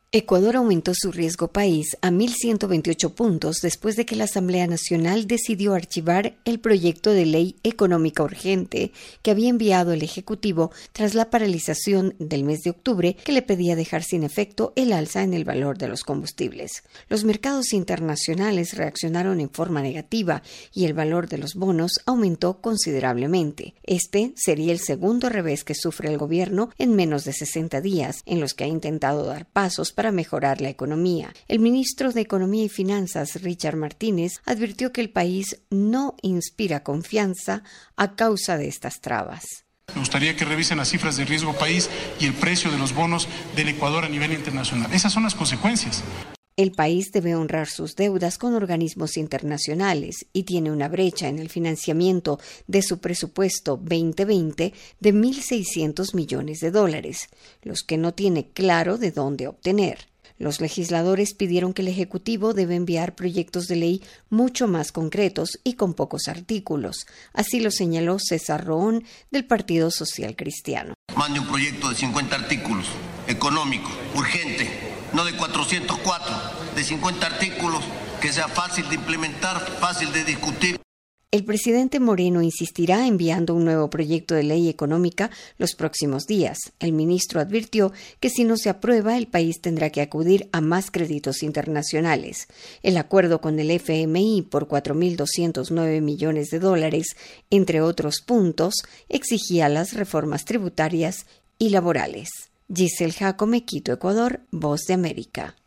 Ecuador aumentó su riesgo país a 1.128 puntos después de que la Asamblea Nacional decidió archivar el proyecto de ley económica urgente que había enviado el Ejecutivo tras la paralización del mes de octubre que le pedía dejar sin efecto el alza en el valor de los combustibles. Los mercados internacionales reaccionaron en forma negativa y el valor de los bonos aumentó considerablemente. Este sería el segundo revés que sufre el gobierno en menos de 60 días, en los que ha intentado dar pasos para mejorar la economía. El ministro de Economía y Finanzas, Richard Martínez, advirtió que el país no inspira confianza a causa de estas trabas. Me gustaría que revisen las cifras de riesgo país y el precio de los bonos del Ecuador a nivel internacional. Esas son las consecuencias. El país debe honrar sus deudas con organismos internacionales y tiene una brecha en el financiamiento de su presupuesto 2020 de $1.600 millones, los que no tiene claro de dónde obtener. Los legisladores pidieron que el Ejecutivo debe enviar proyectos de ley mucho más concretos y con pocos artículos. Así lo señaló César Roón, del Partido Social Cristiano. Mande un proyecto de 50 artículos, económico, urgente, no de 404, de 50 artículos, que sea fácil de implementar, fácil de discutir. El presidente Moreno insistirá enviando un nuevo proyecto de ley económica los próximos días. El ministro advirtió que si no se aprueba, el país tendrá que acudir a más créditos internacionales. El acuerdo con el FMI por $4.209 millones, entre otros puntos, exigía las reformas tributarias y laborales. Giselle Jacome, Quito, Ecuador, Voz de América.